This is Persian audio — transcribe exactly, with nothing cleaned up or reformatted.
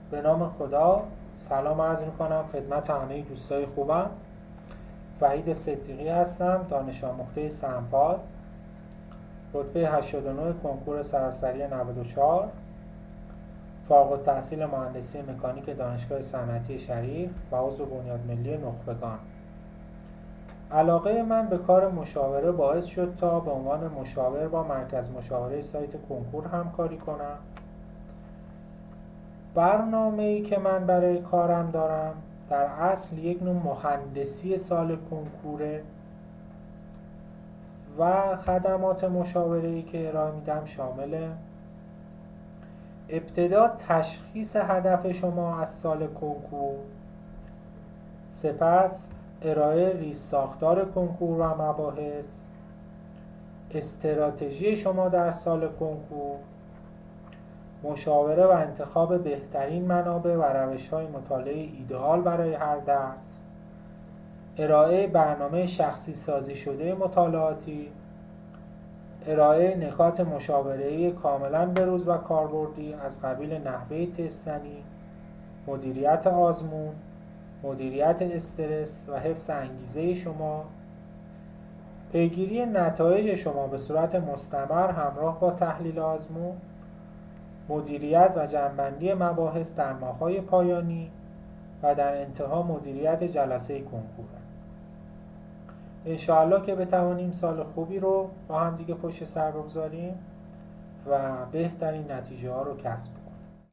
به نام خدا. سلام عرض میکنم خدمت همه دوستای خوبم. وحید صدیقی هستم، دانش آموخته سنپاد، رتبه هشتاد و نه کنکور سراسری نود و چهار، فارغ التحصیل مهندسی مکانیک دانشگاه صنعتی شریف و عضو بنیاد ملی نخبگان. علاقه من به کار مشاوره باعث شد تا به عنوان مشاور با مرکز مشاوره سایت کنکور همکاری کنم. برنامه‌ای که من برای کارم دارم در اصل یک نوع مهندسی سال کنکوره و خدمات مشاوره‌ای که ارائه میدم شامل ابتدا تشخیص هدف شما از سال کنکور، سپس ارائه ریز ساختار کنکور و مباحث، استراتژی شما در سال کنکور، مشاوره و انتخاب بهترین منابع و روش‌های مطالعه ایدئال برای هر درس، ارائه برنامه شخصی سازی شده مطالعاتی، ارائه نکات مشاوره‌ای کاملا بروز و کاربردی از قبیل نحوه تستنی، مدیریت آزمون، مدیریت استرس و حفظ انگیزه شما، پیگیری نتایج شما به صورت مستمر همراه با تحلیل آزمون، مدیریت و جمع‌بندی مباحث در ماه‌های پایانی و در انتها مدیریت جلسه کنکور. انشاءالله که بتوانیم سال خوبی رو با هم دیگه پشت سر بگذاریم و بهترین نتیجه ها رو کسب کنیم.